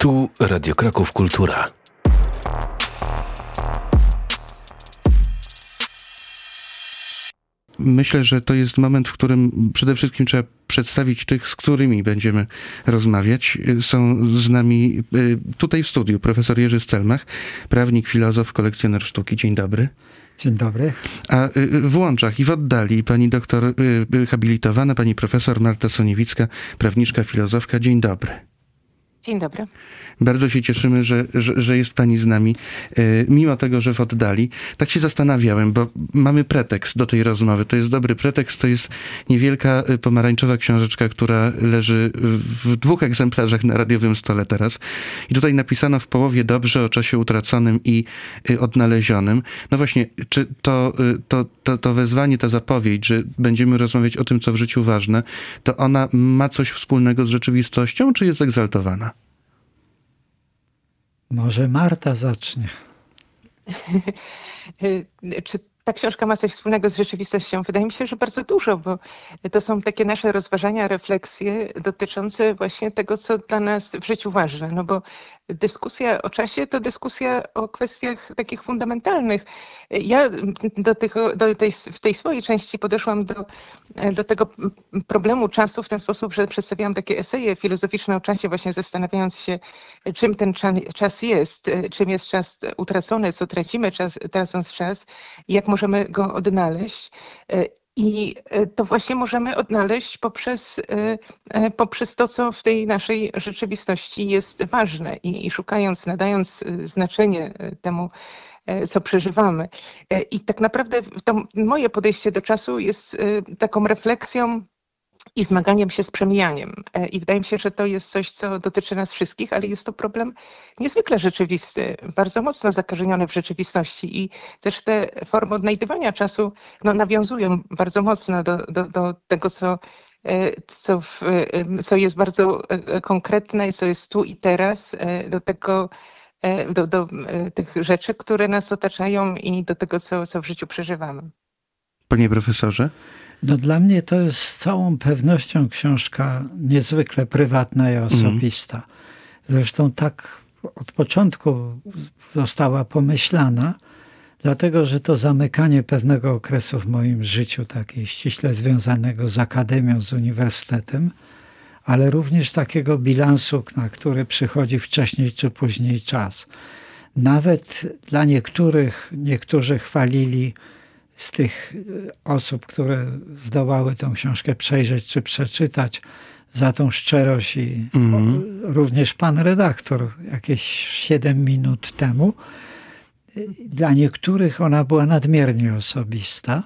Tu Radio Kraków Kultura. Myślę, że to jest moment, w którym przede wszystkim trzeba przedstawić tych, z którymi będziemy rozmawiać. Są z nami tutaj w studiu profesor Jerzy Stelmach, prawnik, filozof, kolekcjoner sztuki. Dzień dobry. Dzień dobry. A w Łączach i w oddali pani doktor habilitowana, pani profesor Marta Soniewicka, prawniczka, filozofka. Dzień dobry. Dzień dobry. Bardzo się cieszymy, że jest pani z nami, mimo tego, że w oddali. Tak się zastanawiałem, bo mamy pretekst do tej rozmowy. To jest dobry pretekst. To jest niewielka pomarańczowa książeczka, która leży w 2 egzemplarzach na radiowym stole teraz. I tutaj napisano w połowie dobrze o czasie utraconym i odnalezionym. No właśnie, czy to wezwanie, ta zapowiedź, że będziemy rozmawiać o tym, co w życiu ważne, to ona ma coś wspólnego z rzeczywistością, czy jest egzaltowana? Może Marta zacznie. Czy ta książka ma coś wspólnego z rzeczywistością? Wydaje mi się, że bardzo dużo, bo to są takie nasze rozważania, refleksje dotyczące właśnie tego, co dla nas w życiu ważne. No bo dyskusja o czasie to dyskusja o kwestiach takich fundamentalnych. Ja w tej swojej części podeszłam do tego problemu czasu w ten sposób, że przedstawiałam takie eseje filozoficzne o czasie, właśnie zastanawiając się, czym ten czas jest, czym jest czas utracony, co tracimy tracąc czas i jak możemy go odnaleźć. I to właśnie możemy odnaleźć poprzez to, co w tej naszej rzeczywistości jest ważne i szukając, nadając znaczenie temu, co przeżywamy. I tak naprawdę to moje podejście do czasu jest taką refleksją i zmaganiem się z przemijaniem. I wydaje mi się, że to jest coś, co dotyczy nas wszystkich, ale jest to problem niezwykle rzeczywisty, bardzo mocno zakorzeniony w rzeczywistości i też te formy odnajdywania czasu nawiązują bardzo mocno do tego, co jest bardzo konkretne, co jest tu i teraz, do tych rzeczy, które nas otaczają i do tego, co w życiu przeżywamy. Panie profesorze? No dla mnie to jest z całą pewnością książka niezwykle prywatna i osobista. Zresztą tak od początku została pomyślana, dlatego że to zamykanie pewnego okresu w moim życiu, takiego ściśle związanego z akademią, z uniwersytetem, ale również takiego bilansu, na który przychodzi wcześniej czy później czas. Nawet dla niektórzy chwalili z tych osób, które zdołały tę książkę przejrzeć czy przeczytać, za tą szczerość i również pan redaktor jakieś 7 minut temu. Dla niektórych ona była nadmiernie osobista.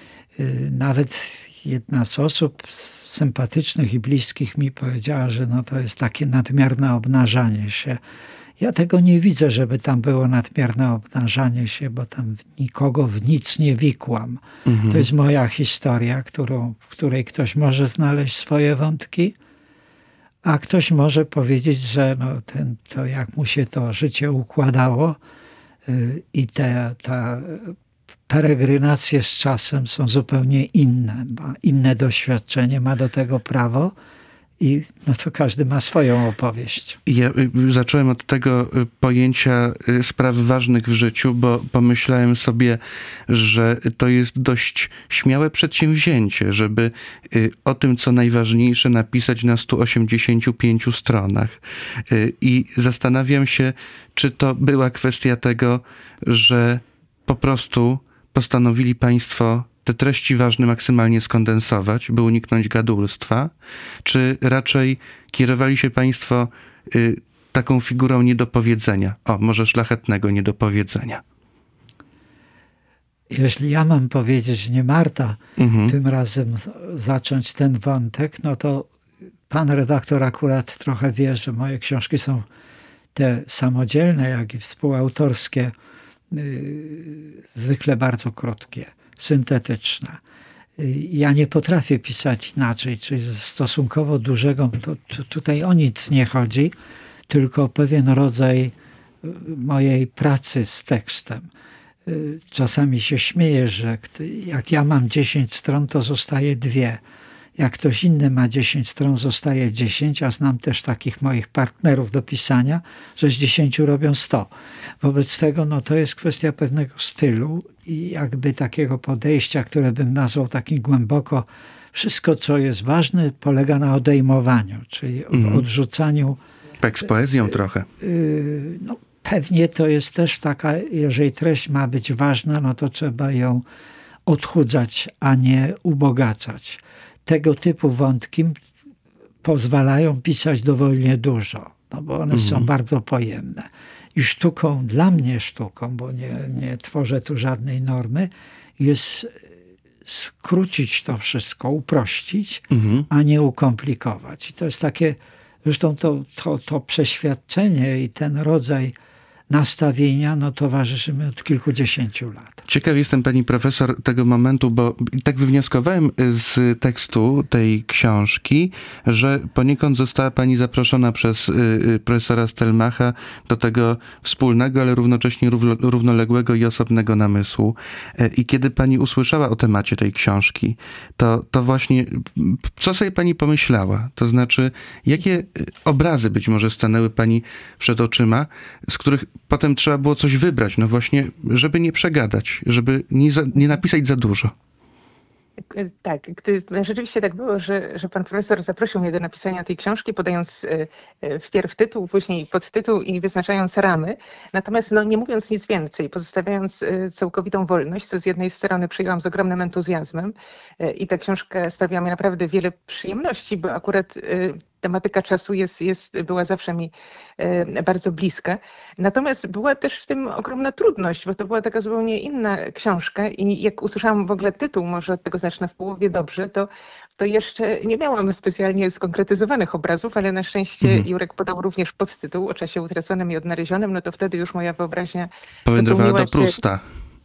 Nawet jedna z osób sympatycznych i bliskich mi powiedziała, że to jest takie nadmierne obnażanie się. Ja tego nie widzę, żeby tam było nadmierne obnażanie się, bo tam nikogo w nic nie wikłam. To jest moja historia, w której ktoś może znaleźć swoje wątki, a ktoś może powiedzieć, że to jak mu się to życie układało i ta peregrinacje z czasem są zupełnie inne. Ma inne doświadczenie, ma do tego prawo. I to każdy ma swoją opowieść. Ja zacząłem od tego pojęcia spraw ważnych w życiu, bo pomyślałem sobie, że to jest dość śmiałe przedsięwzięcie, żeby o tym, co najważniejsze, napisać na 185 stronach. I zastanawiam się, czy to była kwestia tego, że po prostu postanowili państwo te treści ważne maksymalnie skondensować, by uniknąć gadulstwa, czy raczej kierowali się państwo taką figurą niedopowiedzenia, może szlachetnego niedopowiedzenia? Jeśli ja mam powiedzieć, nie Marta, tym razem zacząć ten wątek, to pan redaktor akurat trochę wie, że moje książki są te samodzielne, jak i współautorskie, zwykle bardzo krótkie, syntetyczne. Ja nie potrafię pisać inaczej, czyli stosunkowo dużego, tutaj o nic nie chodzi, tylko o pewien rodzaj mojej pracy z tekstem. Czasami się śmieję, że jak ja mam 10 stron, to zostaje 2. jak ktoś inny ma 10 stron, zostaje 10, a znam też takich moich partnerów do pisania, że z 10 robią 100. Wobec tego no, to jest kwestia pewnego stylu i jakby takiego podejścia, które bym nazwał takim głęboko, wszystko co jest ważne polega na odejmowaniu, czyli w odrzucaniu. Tak z poezją trochę. No, pewnie to jest też taka, jeżeli treść ma być ważna, no to trzeba ją odchudzać, a nie ubogacać. Tego typu wątki pozwalają pisać dowolnie dużo, no bo one są bardzo pojemne. I sztuką, dla mnie sztuką, bo nie tworzę tu żadnej normy, jest skrócić to wszystko, uprościć, a nie ukomplikować. I to jest takie, zresztą to przeświadczenie i ten rodzaj nastawienia towarzyszy mi od kilkudziesięciu lat. Ciekaw jestem, pani profesor, tego momentu, bo tak wywnioskowałem z tekstu tej książki, że poniekąd została pani zaproszona przez profesora Stelmacha do tego wspólnego, ale równocześnie równoległego i osobnego namysłu. I kiedy pani usłyszała o temacie tej książki, to właśnie, co sobie pani pomyślała? To znaczy, jakie obrazy być może stanęły pani przed oczyma, z których potem trzeba było coś wybrać, no właśnie, żeby nie przegadać, żeby nie napisać za dużo. Tak, rzeczywiście tak było, że pan profesor zaprosił mnie do napisania tej książki, podając wpierw tytuł, później podtytuł i wyznaczając ramy. Natomiast nie mówiąc nic więcej, pozostawiając całkowitą wolność, co z jednej strony przyjęłam z ogromnym entuzjazmem i ta książka sprawiła mi naprawdę wiele przyjemności, bo akurat tematyka czasu była zawsze mi bardzo bliska. Natomiast była też w tym ogromna trudność, bo to była taka zupełnie inna książka i jak usłyszałam w ogóle tytuł, może od tego zacznę w połowie dobrze, to jeszcze nie miałam specjalnie skonkretyzowanych obrazów, ale na szczęście Jurek podał również podtytuł o czasie utraconym i odnalezionym, no to wtedy już moja wyobraźnia powędrowała do Prusta.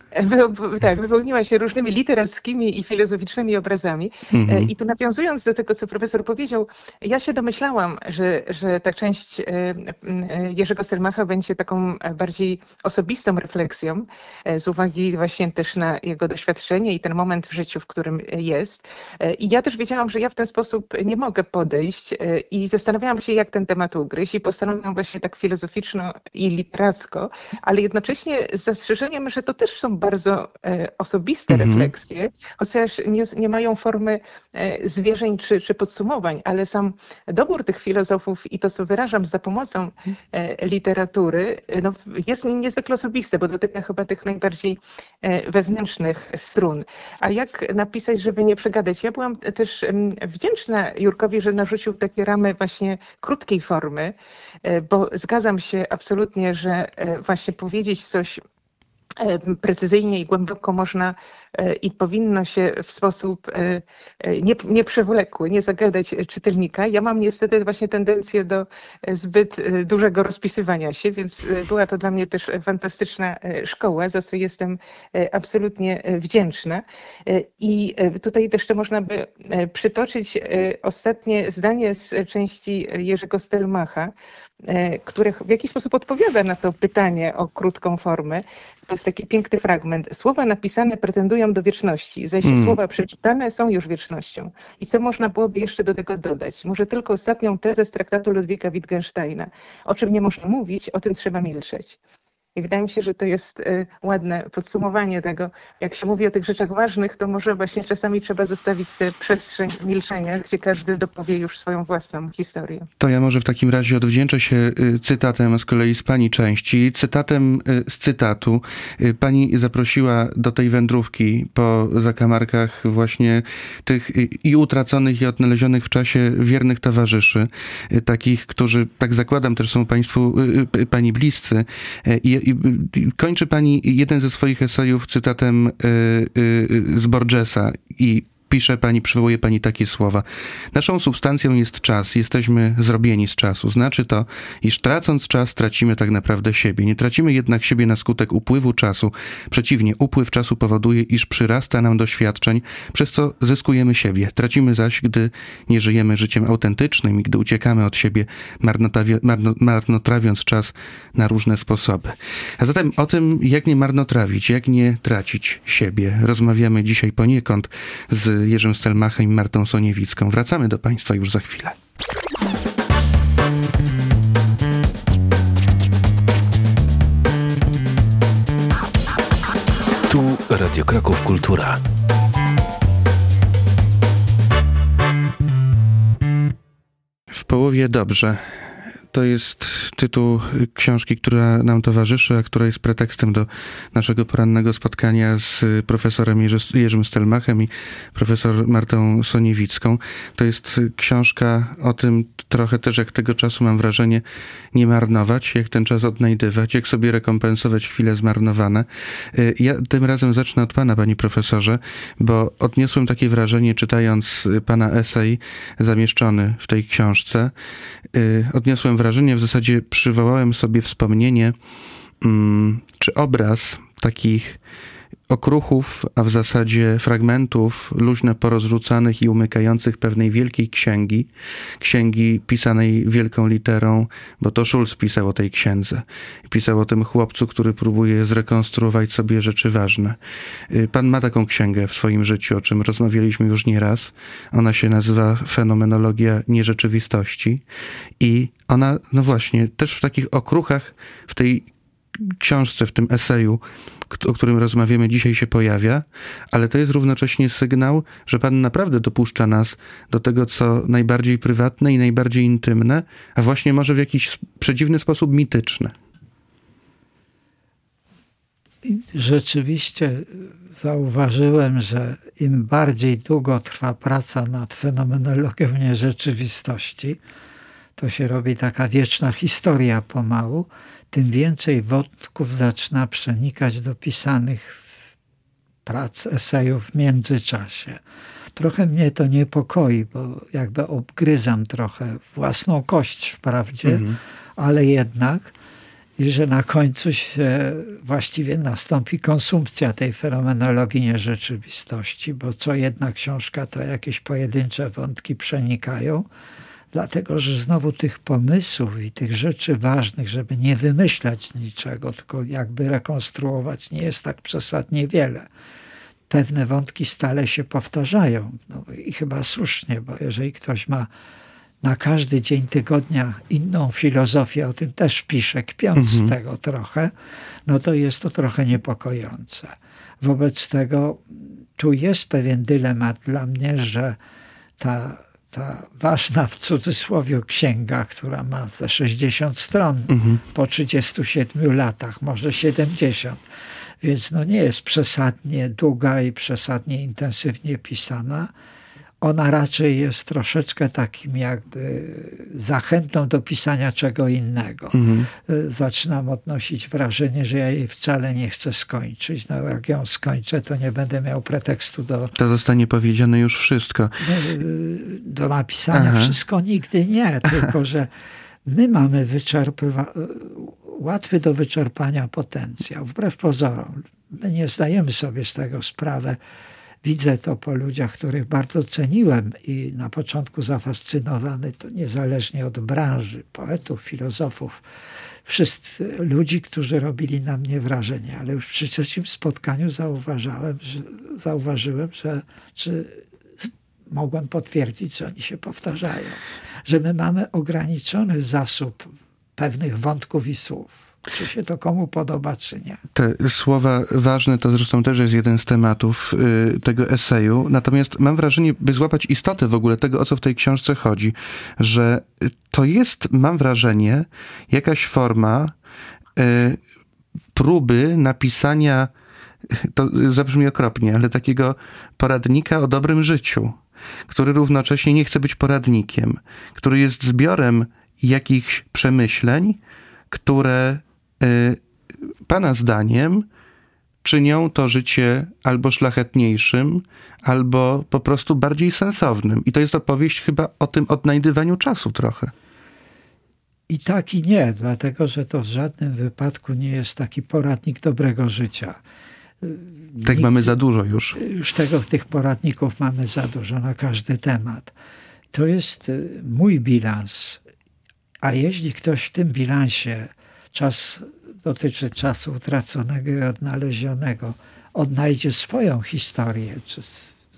Tak, wypełniła się różnymi literackimi i filozoficznymi obrazami. I tu nawiązując do tego, co profesor powiedział, ja się domyślałam, że ta część Jerzego Stelmacha będzie taką bardziej osobistą refleksją z uwagi właśnie też na jego doświadczenie i ten moment w życiu, w którym jest. I ja też wiedziałam, że ja w ten sposób nie mogę podejść i zastanawiałam się, jak ten temat ugryźć i postanowiłam właśnie tak filozoficzno i literacko, ale jednocześnie z zastrzeżeniem, że to też są bardzo osobiste refleksje, chociaż nie mają formy zwierzeń czy podsumowań, ale sam dobór tych filozofów i to, co wyrażam za pomocą literatury, jest niezwykle osobiste, bo dotyka chyba tych najbardziej wewnętrznych strun. A jak napisać, żeby nie przegadać? Ja byłam też wdzięczna Jurkowi, że narzucił takie ramy właśnie krótkiej formy, bo zgadzam się absolutnie, że właśnie powiedzieć coś precyzyjnie i głęboko można i powinno się w sposób nieprzewlekły, nie zagadać czytelnika. Ja mam niestety właśnie tendencję do zbyt dużego rozpisywania się, więc była to dla mnie też fantastyczna szkoła, za co jestem absolutnie wdzięczna. I tutaj jeszcze można by przytoczyć ostatnie zdanie z części Jerzego Stelmacha, które w jakiś sposób odpowiada na to pytanie o krótką formę. To jest taki piękny fragment. Słowa napisane pretendują do wieczności, zaś słowa przeczytane są już wiecznością. I co można byłoby jeszcze do tego dodać? Może tylko ostatnią tezę z traktatu Ludwika Wittgensteina. O czym nie można mówić, o tym trzeba milczeć. I wydaje mi się, że to jest ładne podsumowanie tego. Jak się mówi o tych rzeczach ważnych, to może właśnie czasami trzeba zostawić tę przestrzeń milczenia, gdzie każdy dopowie już swoją własną historię. To ja może w takim razie odwdzięczę się cytatem z kolei z pani części. Cytatem z cytatu. Pani zaprosiła do tej wędrówki po zakamarkach właśnie tych i utraconych, i odnalezionych w czasie wiernych towarzyszy. Takich, którzy, tak zakładam, też są pani bliscy. I kończy pani jeden ze swoich esejów cytatem z Borgesa i pisze pani, przywołuje pani takie słowa. Naszą substancją jest czas. Jesteśmy zrobieni z czasu. Znaczy to, iż tracąc czas, tracimy tak naprawdę siebie. Nie tracimy jednak siebie na skutek upływu czasu. Przeciwnie, upływ czasu powoduje, iż przyrasta nam doświadczeń, przez co zyskujemy siebie. Tracimy zaś, gdy nie żyjemy życiem autentycznym i gdy uciekamy od siebie, marnotrawiąc czas na różne sposoby. A zatem o tym, jak nie marnotrawić, jak nie tracić siebie, rozmawiamy dzisiaj poniekąd z Jerzym Stelmachem i Martą Soniewicką. Wracamy do Państwa już za chwilę. Tu Radio Kraków Kultura. W połowie dobrze. To jest tytuł książki, która nam towarzyszy, a która jest pretekstem do naszego porannego spotkania z profesorem Jerzym Stelmachem i profesor Martą Soniewicką. To jest książka o tym trochę też, jak tego czasu, mam wrażenie, nie marnować, jak ten czas odnajdywać, jak sobie rekompensować chwile zmarnowane. Ja tym razem zacznę od pana, panie profesorze, bo odniosłem takie wrażenie, czytając pana esej zamieszczony w tej książce. Odniosłem wrażenie, w zasadzie przywołałem sobie wspomnienie, czy obraz takich okruchów, a w zasadzie fragmentów luźno porozrzucanych i umykających pewnej wielkiej księgi pisanej wielką literą, bo to Schulz pisał o tej księdze. Pisał o tym chłopcu, który próbuje zrekonstruować sobie rzeczy ważne. Pan ma taką księgę w swoim życiu, o czym rozmawialiśmy już nieraz. Ona się nazywa Fenomenologia nierzeczywistości i ona, no właśnie, też w takich okruchach w tej książce, w tym eseju, o którym rozmawiamy dzisiaj, się pojawia, ale to jest równocześnie sygnał, że Pan naprawdę dopuszcza nas do tego, co najbardziej prywatne i najbardziej intymne, a właśnie może w jakiś przedziwny sposób mityczne. Rzeczywiście zauważyłem, że im bardziej długo trwa praca nad fenomenologią nierzeczywistości, to się robi taka wieczna historia pomału, tym więcej wątków zaczyna przenikać do pisanych prac, esejów w międzyczasie. Trochę mnie to niepokoi, bo jakby obgryzam trochę własną kość wprawdzie, ale jednak, i że na końcu się właściwie nastąpi konsumpcja tej fenomenologii nierzeczywistości, bo co jedna książka, to jakieś pojedyncze wątki przenikają, dlatego że znowu tych pomysłów i tych rzeczy ważnych, żeby nie wymyślać niczego, tylko jakby rekonstruować, nie jest tak przesadnie wiele. Pewne wątki stale się powtarzają. No i chyba słusznie, bo jeżeli ktoś ma na każdy dzień tygodnia inną filozofię, o tym też pisze, kpiąc z tego trochę, no to jest to trochę niepokojące. Wobec tego tu jest pewien dylemat dla mnie, że ta ważna w cudzysłowie księga, która ma te 60 stron po 37 latach, może 70, więc no nie jest przesadnie długa i przesadnie intensywnie pisana. Ona raczej jest troszeczkę takim jakby zachętą do pisania czego innego. Zaczynam odnosić wrażenie, że ja jej wcale nie chcę skończyć. No jak ją skończę, to nie będę miał pretekstu do... To zostanie powiedziane już wszystko. Do napisania wszystko nigdy nie, tylko że my mamy łatwy do wyczerpania potencjał. Wbrew pozorom. My nie zdajemy sobie z tego sprawy. Widzę to po ludziach, których bardzo ceniłem i na początku zafascynowany, to niezależnie od branży, poetów, filozofów, wszyscy ludzi, którzy robili na mnie wrażenie. Ale już przy trzecim spotkaniu zauważyłem, że mogłem potwierdzić, że oni się powtarzają. Że my mamy ograniczony zasób pewnych wątków i słów. Czy się to komu podoba, czy nie. Te słowa ważne to zresztą też jest jeden z tematów tego eseju. Natomiast mam wrażenie, by złapać istotę w ogóle tego, o co w tej książce chodzi, że to jest, mam wrażenie, jakaś forma próby napisania, to zabrzmi okropnie, ale takiego poradnika o dobrym życiu, który równocześnie nie chce być poradnikiem, który jest zbiorem jakichś przemyśleń, które Pana zdaniem czynią to życie albo szlachetniejszym, albo po prostu bardziej sensownym. I to jest opowieść chyba o tym odnajdywaniu czasu trochę. I tak i nie, dlatego że to w żadnym wypadku nie jest taki poradnik dobrego życia. Tak mamy za dużo już. Już tych poradników mamy za dużo na każdy temat. To jest mój bilans. A jeśli ktoś w tym bilansie dotyczy czasu utraconego i odnalezionego, odnajdzie swoją historię, czy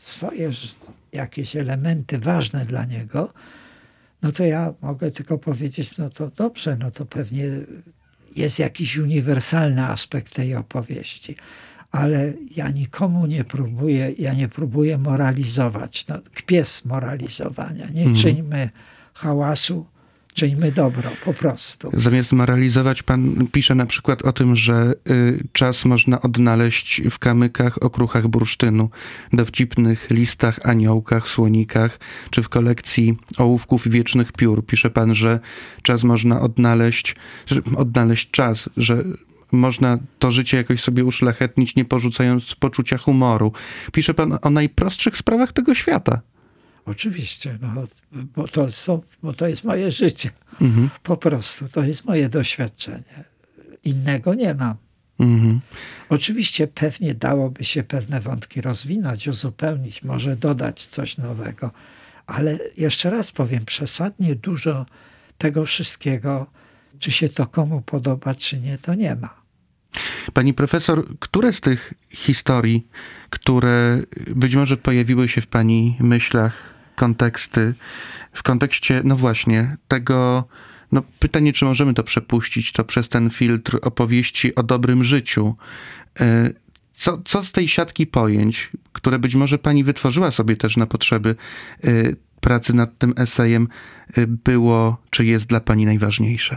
swoje jakieś elementy ważne dla niego, no to ja mogę tylko powiedzieć, no to dobrze, no to pewnie jest jakiś uniwersalny aspekt tej opowieści. Ale ja nikomu nie próbuję moralizować. No, kpię z moralizowania. Nie czyńmy hałasu, czyńmy dobro, po prostu. Zamiast moralizować, pan pisze na przykład o tym, że czas można odnaleźć w kamykach, okruchach bursztynu, dowcipnych listach, aniołkach, słonikach, czy w kolekcji ołówków wiecznych piór. Pisze pan, że czas można odnaleźć czas, że można to życie jakoś sobie uszlachetnić, nie porzucając poczucia humoru. Pisze pan o najprostszych sprawach tego świata. Oczywiście, no, bo to jest moje życie. Po prostu, to jest moje doświadczenie. Innego nie mam. Oczywiście pewnie dałoby się pewne wątki rozwinąć, uzupełnić, może dodać coś nowego, ale jeszcze raz powiem, przesadnie dużo tego wszystkiego, czy się to komu podoba, czy nie, to nie ma. Pani profesor, które z tych historii, które być może pojawiły się w pani myślach, konteksty, w kontekście, no właśnie, tego, no pytanie, czy możemy to przepuścić, to przez ten filtr opowieści o dobrym życiu. Co z tej siatki pojęć, które być może pani wytworzyła sobie też na potrzeby pracy nad tym esejem, było, czy jest dla pani najważniejsze?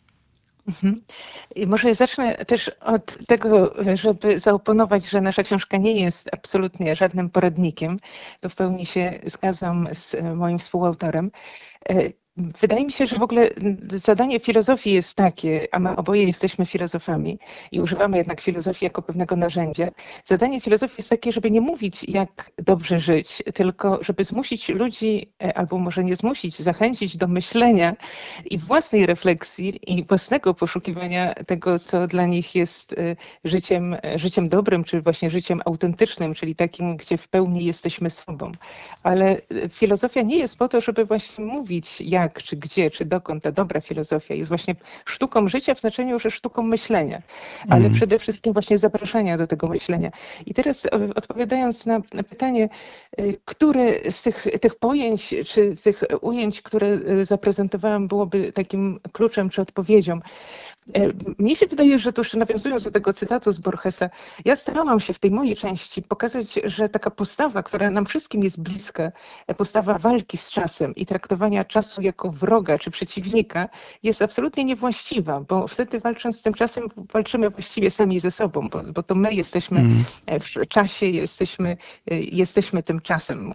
I może zacznę też od tego, żeby zaoponować, że nasza książka nie jest absolutnie żadnym poradnikiem. To w pełni się zgadzam z moim współautorem. Wydaje mi się, że w ogóle zadanie filozofii jest takie, a my oboje jesteśmy filozofami i używamy jednak filozofii jako pewnego narzędzia. Zadanie filozofii jest takie, żeby nie mówić, jak dobrze żyć, tylko żeby zmusić ludzi, albo może nie zmusić, zachęcić do myślenia i własnej refleksji i własnego poszukiwania tego, co dla nich jest życiem dobrym, czy właśnie życiem autentycznym, czyli takim, gdzie w pełni jesteśmy sobą. Ale filozofia nie jest po to, żeby właśnie mówić, jak, czy gdzie, czy dokąd. Ta dobra filozofia jest właśnie sztuką życia w znaczeniu, że sztuką myślenia, ale przede wszystkim właśnie zapraszania do tego myślenia. I teraz odpowiadając na pytanie, które z tych pojęć, czy tych ujęć, które zaprezentowałam, byłoby takim kluczem, czy odpowiedzią. Mnie się wydaje, że tu jeszcze nawiązując do tego cytatu z Borgesa, ja starałam się w tej mojej części pokazać, że taka postawa, która nam wszystkim jest bliska, postawa walki z czasem i traktowania czasu jako wroga czy przeciwnika, jest absolutnie niewłaściwa, bo wtedy walcząc z tym czasem walczymy właściwie sami ze sobą, bo to my jesteśmy w czasie, jesteśmy tym czasem.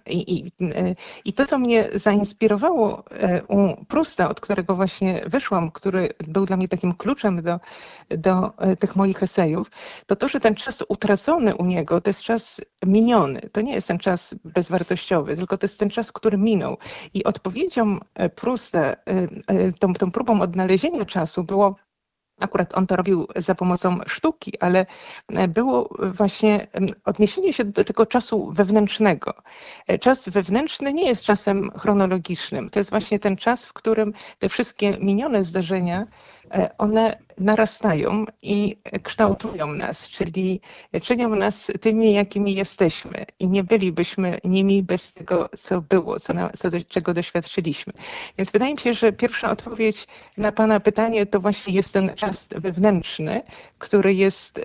I to, co mnie zainspirowało u Prousta, od którego właśnie wyszłam, który był dla mnie takim kluczem do tych moich esejów, to, że ten czas utracony u niego to jest czas miniony. To nie jest ten czas bezwartościowy, tylko to jest ten czas, który minął. I odpowiedzią Prousta, tą próbą odnalezienia czasu było, akurat on to robił za pomocą sztuki, ale było właśnie odniesienie się do tego czasu wewnętrznego. Czas wewnętrzny nie jest czasem chronologicznym. To jest właśnie ten czas, w którym te wszystkie minione zdarzenia, one narastają i kształtują nas, czyli czynią nas tymi, jakimi jesteśmy. I nie bylibyśmy nimi bez tego, co było, czego doświadczyliśmy. Więc wydaje mi się, że pierwsza odpowiedź na pana pytanie to właśnie jest ten czas wewnętrzny, który jest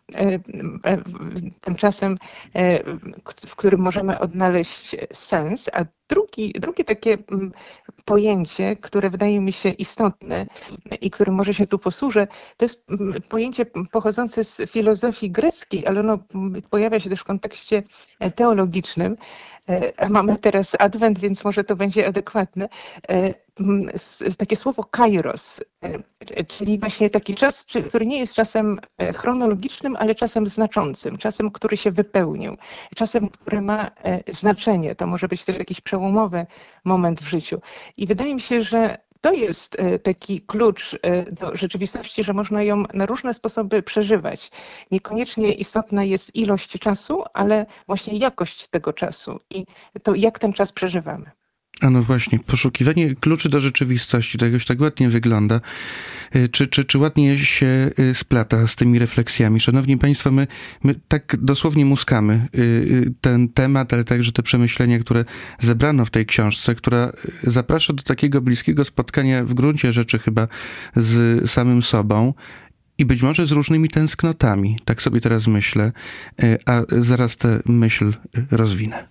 tym czasem, w którym możemy odnaleźć sens, a drugie takie pojęcie, które wydaje mi się istotne i którym może się tu posłużę, to jest pojęcie pochodzące z filozofii greckiej, ale ono pojawia się też w kontekście teologicznym. Mamy teraz Adwent, więc może to będzie adekwatne. Takie słowo kairos, czyli właśnie taki czas, który nie jest czasem chronologicznym, ale czasem znaczącym, czasem, który się wypełnił, czasem, który ma znaczenie. To może być też jakiś przełomowy moment w życiu. I wydaje mi się, że to jest taki klucz do rzeczywistości, że można ją na różne sposoby przeżywać. Niekoniecznie istotna jest ilość czasu, ale właśnie jakość tego czasu i to, jak ten czas przeżywamy. A no właśnie, poszukiwanie kluczy do rzeczywistości, to jakoś tak ładnie wygląda, czy ładnie się splata z tymi refleksjami. Szanowni Państwo, my tak dosłownie muskamy ten temat, ale także te przemyślenia, które zebrano w tej książce, która zaprasza do takiego bliskiego spotkania w gruncie rzeczy chyba z samym sobą i być może z różnymi tęsknotami. Tak sobie teraz myślę, a zaraz tę myśl rozwinę.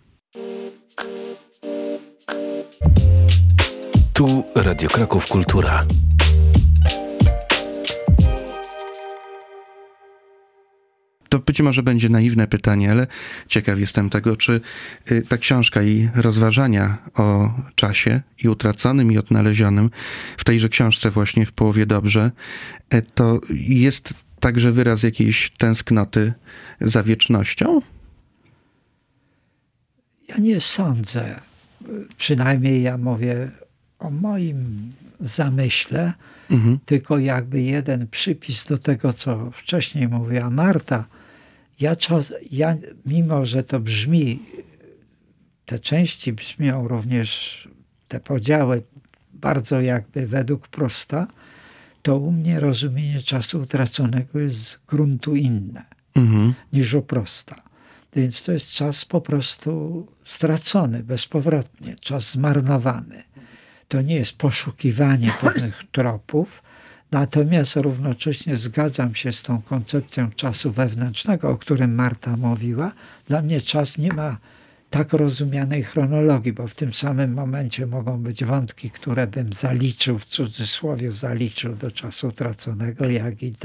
Tu Radio Kraków Kultura. To być może będzie naiwne pytanie, ale ciekaw jestem tego, czy ta książka i rozważania o czasie i utraconym, i odnalezionym w tejże książce właśnie w Połowie dobrze, to jest także wyraz jakiejś tęsknoty za wiecznością? Ja nie sądzę. Przynajmniej ja mówię o moim zamyśle, tylko jakby jeden przypis do tego, co wcześniej mówiła Marta. Ja mimo że to brzmi, te części brzmią również, te podziały bardzo jakby według prosta, to u mnie rozumienie czasu utraconego jest z gruntu inne niż u prosta. Więc to jest czas po prostu stracony bezpowrotnie, czas zmarnowany. To nie jest poszukiwanie pewnych tropów, natomiast równocześnie zgadzam się z tą koncepcją czasu wewnętrznego, o którym Marta mówiła. Dla mnie czas nie ma tak rozumianej chronologii, bo w tym samym momencie mogą być wątki, które bym zaliczył, w cudzysłowie zaliczył do czasu utraconego, jak i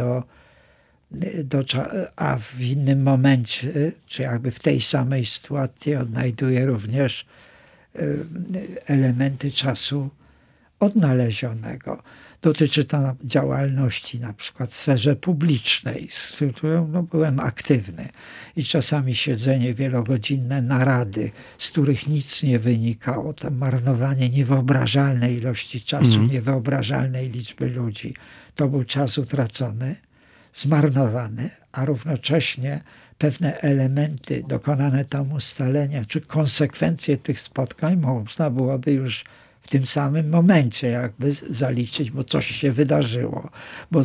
a w innym momencie, czy jakby w tej samej sytuacji odnajduję również elementy czasu odnalezionego. Dotyczy to działalności na przykład w sferze publicznej, z którą byłem aktywny. I czasami siedzenie wielogodzinne, narady, z których nic nie wynikało. To marnowanie niewyobrażalnej ilości czasu, niewyobrażalnej liczby ludzi. To był czas utracony, zmarnowany, a równocześnie pewne elementy dokonane tam ustalenia, czy konsekwencje tych spotkań można byłoby już w tym samym momencie jakby zaliczyć, bo coś się wydarzyło, bo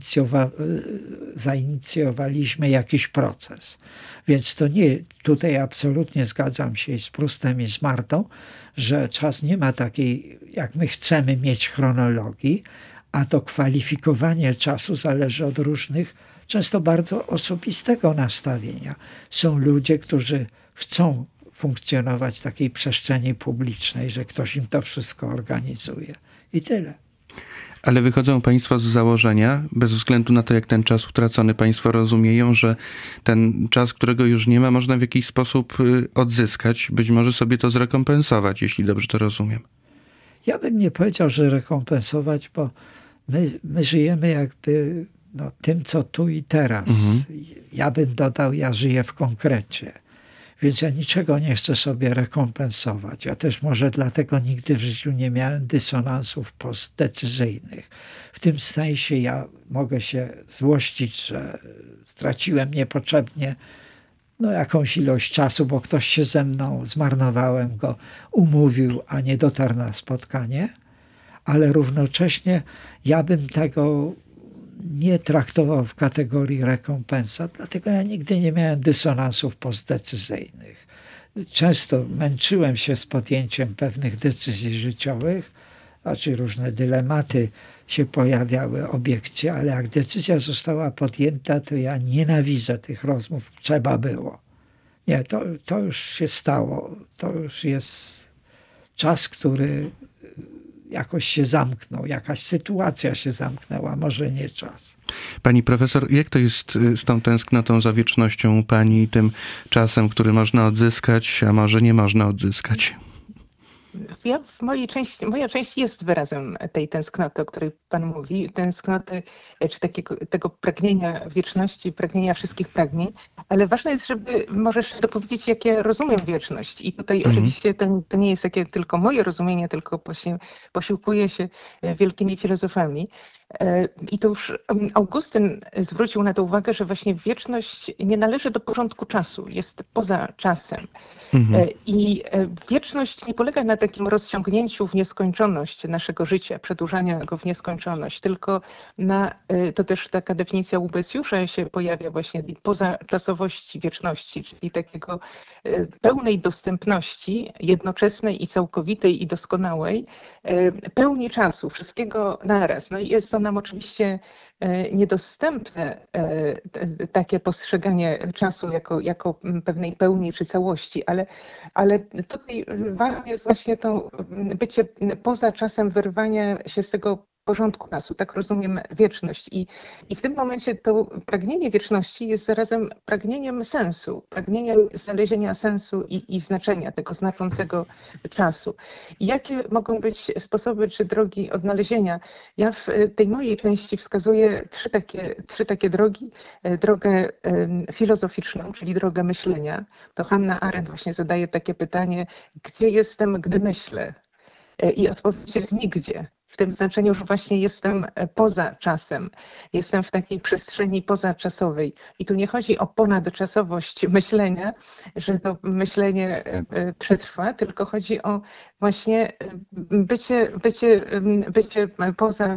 zainicjowaliśmy jakiś proces. Więc to nie, tutaj absolutnie zgadzam się i z Prustem i z Martą, że czas nie ma takiej, jak my chcemy mieć chronologii, a to kwalifikowanie czasu zależy od różnych, często bardzo osobistego nastawienia. Są ludzie, którzy chcą funkcjonować w takiej przestrzeni publicznej, że ktoś im to wszystko organizuje. I tyle. Ale wychodzą Państwo z założenia, bez względu na to, jak ten czas utracony Państwo rozumieją, że ten czas, którego już nie ma, można w jakiś sposób odzyskać, być może sobie to zrekompensować, jeśli dobrze to rozumiem. Ja bym nie powiedział, że rekompensować, bo my żyjemy jakby tym, co tu i teraz. Ja bym dodał, ja żyję w konkrecie. Więc ja niczego nie chcę sobie rekompensować. Ja też może dlatego nigdy w życiu nie miałem dysonansów postdecyzyjnych. W tym sensie ja mogę się złościć, że straciłem niepotrzebnie jakąś ilość czasu, bo ktoś się ze mną, zmarnowałem go, umówił, a nie dotarł na spotkanie. Ale równocześnie ja bym tego nie traktował w kategorii rekompensat, dlatego ja nigdy nie miałem dysonansów postdecyzyjnych. Często męczyłem się z podjęciem pewnych decyzji życiowych, znaczy różne dylematy się pojawiały, obiekcje, ale jak decyzja została podjęta, to ja nienawidzę tych rozmów, trzeba było. Nie, to już się stało, to już jest czas, który jakoś się zamknął, jakaś sytuacja się zamknęła, może nie czas. Pani profesor, jak to jest z tą tęsknotą za wiecznością u pani i tym czasem, który można odzyskać, a może nie można odzyskać? Moja część jest wyrazem tej tęsknoty, o której Pan mówi, tęsknoty czy tego pragnienia wieczności, pragnienia wszystkich pragnień, ale ważne jest, żeby możesz dopowiedzieć, jak ja rozumiem wieczność. I tutaj oczywiście to nie jest tylko moje rozumienie, tylko posiłkuję się wielkimi filozofami. I to już Augustyn zwrócił na to uwagę, że właśnie wieczność nie należy do porządku czasu, jest poza czasem. I wieczność nie polega na takim rozciągnięciu w nieskończoność naszego życia, przedłużania go w nieskończoność, tylko to też taka definicja Ubecjusza się pojawia właśnie pozaczasowości wieczności, czyli takiego pełnej dostępności, jednoczesnej i całkowitej i doskonałej, pełni czasu, wszystkiego naraz. No i jest to nam oczywiście niedostępne, takie postrzeganie czasu jako pewnej pełni czy całości, ale tutaj ważne jest właśnie to bycie poza czasem, wyrwania się z tego porządku czasu, tak rozumiem wieczność. I w tym momencie to pragnienie wieczności jest zarazem pragnieniem sensu, pragnieniem znalezienia sensu i znaczenia tego znaczącego czasu. I jakie mogą być sposoby czy drogi odnalezienia? Ja w tej mojej części wskazuję trzy takie drogi. Drogę filozoficzną, czyli drogę myślenia. To Hannah Arendt właśnie zadaje takie pytanie, gdzie jestem, gdy myślę? I odpowiedź jest nigdzie. W tym znaczeniu, że właśnie jestem poza czasem, jestem w takiej przestrzeni pozaczasowej. I tu nie chodzi o ponadczasowość myślenia, że to myślenie przetrwa, tylko chodzi o właśnie bycie poza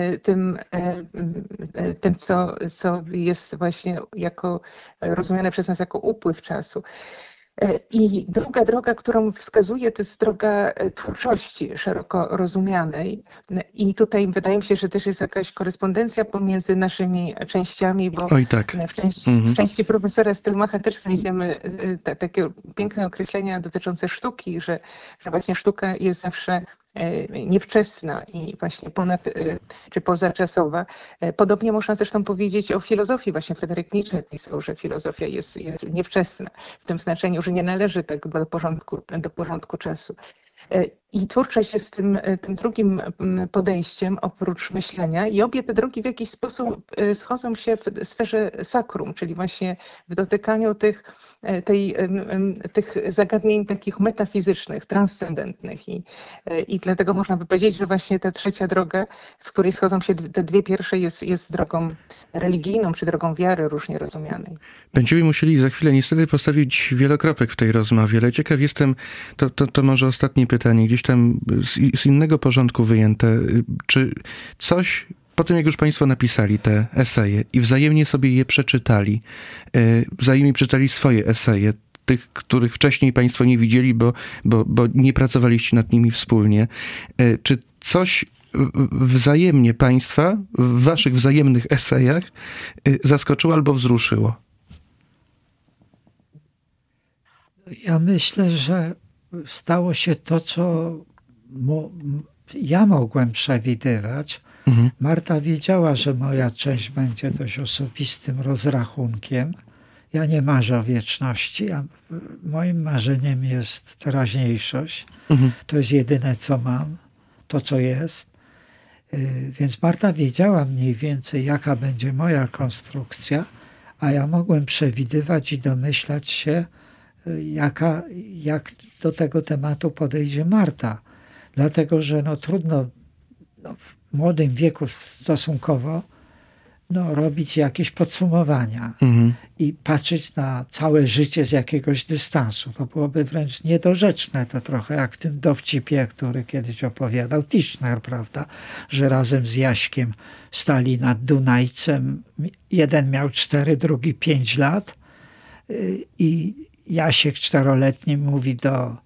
tym co jest właśnie rozumiane przez nas jako upływ czasu. I druga droga, którą wskazuję, to jest droga twórczości szeroko rozumianej. I tutaj wydaje mi się, że też jest jakaś korespondencja pomiędzy naszymi częściami, bo w części profesora Stelmacha też znajdziemy takie piękne określenia dotyczące sztuki, że właśnie sztuka jest zawsze niewczesna i właśnie czy pozaczasowa. Podobnie można zresztą powiedzieć o filozofii. Właśnie Fryderyk Nietzsche pisał, że filozofia jest niewczesna w tym znaczeniu, że nie należy tak do porządku czasu. I twórczość jest tym drugim podejściem oprócz myślenia i obie te drogi w jakiś sposób schodzą się w sferze sakrum, czyli właśnie w dotykaniu tych zagadnień takich metafizycznych, transcendentnych i dlatego można by powiedzieć, że właśnie ta trzecia droga, w której schodzą się te dwie pierwsze jest drogą religijną czy drogą wiary różnie rozumianej. Będziemy musieli za chwilę niestety postawić wielokropek w tej rozmowie, ale ciekaw jestem, to może ostatnie pytanie, gdzieś tam z innego porządku wyjęte, czy coś, po tym jak już państwo napisali te eseje i wzajemnie sobie je przeczytali, wzajemnie przeczytali swoje eseje, tych, których wcześniej państwo nie widzieli, bo nie pracowaliście nad nimi wspólnie, czy coś wzajemnie państwa w waszych wzajemnych esejach zaskoczyło albo wzruszyło? Ja myślę, że stało się to, co ja mogłem przewidywać. Marta wiedziała, że moja część będzie dość osobistym rozrachunkiem. Ja nie marzę o wieczności. Moim marzeniem jest teraźniejszość. To jest jedyne, co mam, to, co jest. Więc Marta wiedziała mniej więcej, jaka będzie moja konstrukcja, a ja mogłem przewidywać i domyślać się, jak do tego tematu podejdzie Marta. Dlatego, że trudno w młodym wieku stosunkowo robić jakieś podsumowania i patrzeć na całe życie z jakiegoś dystansu. To byłoby wręcz niedorzeczne. To trochę jak w tym dowcipie, który kiedyś opowiadał Tischner, prawda? Że razem z Jaśkiem stali nad Dunajcem. Jeden miał 4, drugi 5 lat i Jasiek 4-letni mówi do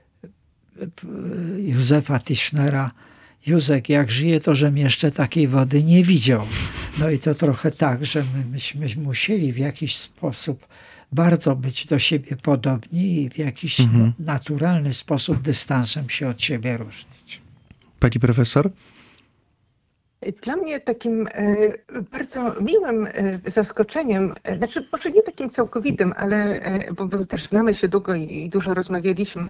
Józefa Tischnera: Józek, jak żyje, to żem jeszcze takiej wody nie widział. No i to trochę tak, że myśmy musieli w jakiś sposób bardzo być do siebie podobni i w jakiś naturalny sposób dystansem się od siebie różnić. Pani profesor? Dla mnie takim bardzo miłym zaskoczeniem, znaczy może nie takim całkowitym, ale bo też znamy się długo i dużo rozmawialiśmy,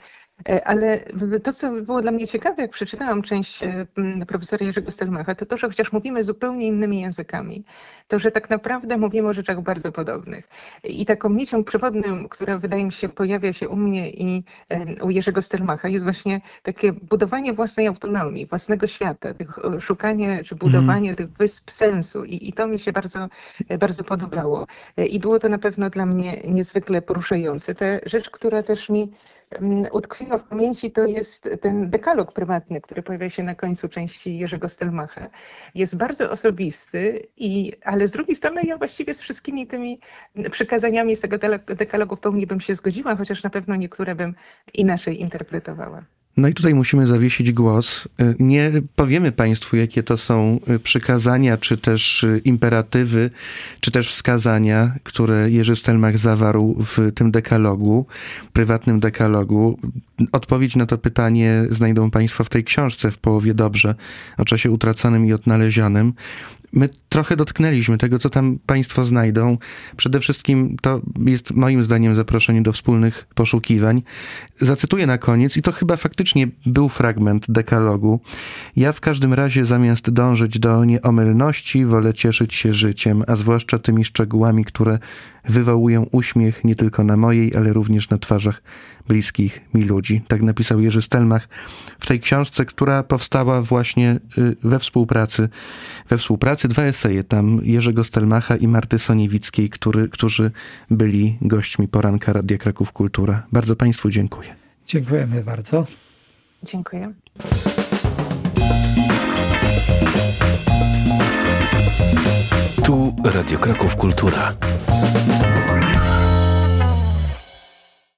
Ale to, co było dla mnie ciekawe, jak przeczytałam część profesora Jerzego Stelmacha, to to, że chociaż mówimy zupełnie innymi językami, to, że tak naprawdę mówimy o rzeczach bardzo podobnych. I taką nicią przewodnią, która wydaje mi się pojawia się u mnie i u Jerzego Stelmacha, jest właśnie takie budowanie własnej autonomii, własnego świata, szukanie czy budowanie tych wysp sensu. I to mi się bardzo, bardzo podobało. I było to na pewno dla mnie niezwykle poruszające. Ta rzecz, która też mi utkwiła w pamięci, to jest ten dekalog prywatny, który pojawia się na końcu części Jerzego Stelmacha. Jest bardzo osobisty, ale z drugiej strony ja właściwie z wszystkimi tymi przykazaniami z tego dekalogu w pełni bym się zgodziła, chociaż na pewno niektóre bym inaczej interpretowała. No i tutaj musimy zawiesić głos. Nie powiemy Państwu, jakie to są przykazania, czy też imperatywy, czy też wskazania, które Jerzy Stelmach zawarł w tym dekalogu, prywatnym dekalogu. Odpowiedź na to pytanie znajdą Państwo w tej książce W połowie dobrze, o czasie utraconym i odnalezionym. My trochę dotknęliśmy tego, co tam Państwo znajdą. Przede wszystkim to jest moim zdaniem zaproszenie do wspólnych poszukiwań. Zacytuję na koniec i to chyba faktycznie był fragment dekalogu. Ja w każdym razie zamiast dążyć do nieomylności, wolę cieszyć się życiem, a zwłaszcza tymi szczegółami, które wywołują uśmiech nie tylko na mojej, ale również na twarzach bliskich mi ludzi. Tak napisał Jerzy Stelmach w tej książce, która powstała właśnie we współpracy. 2 eseje tam Jerzego Stelmacha i Marty Soniewickiej, którzy byli gośćmi poranka Radia Kraków Kultura. Bardzo Państwu dziękuję. Dziękujemy bardzo. Dziękuję. Tu Radio Kraków Kultura.